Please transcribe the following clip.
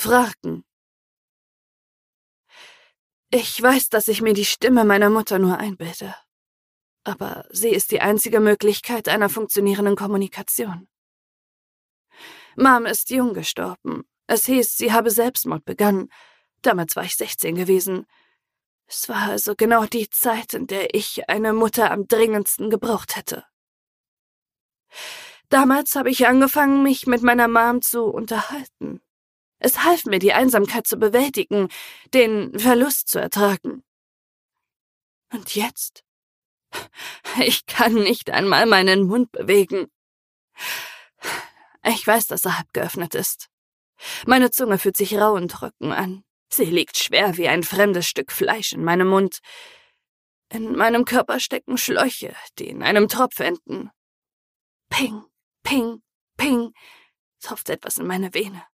Fragen. Ich weiß, dass ich mir die Stimme meiner Mutter nur einbilde. Aber sie ist die einzige Möglichkeit einer funktionierenden Kommunikation. Mom ist jung gestorben. Es hieß, sie habe Selbstmord begangen. Damals war ich 16 gewesen. Es war also genau die Zeit, in der ich eine Mutter am dringendsten gebraucht hätte. Damals habe ich angefangen, mich mit meiner Mom zu unterhalten. Es half mir, die Einsamkeit zu bewältigen, den Verlust zu ertragen. Und jetzt? Ich kann nicht einmal meinen Mund bewegen. Ich weiß, dass er halb geöffnet ist. Meine Zunge fühlt sich rau und trocken an. Sie liegt schwer wie ein fremdes Stück Fleisch in meinem Mund. In meinem Körper stecken Schläuche, die in einem Tropf enden. Ping, ping, ping, tropft etwas in meine Vene.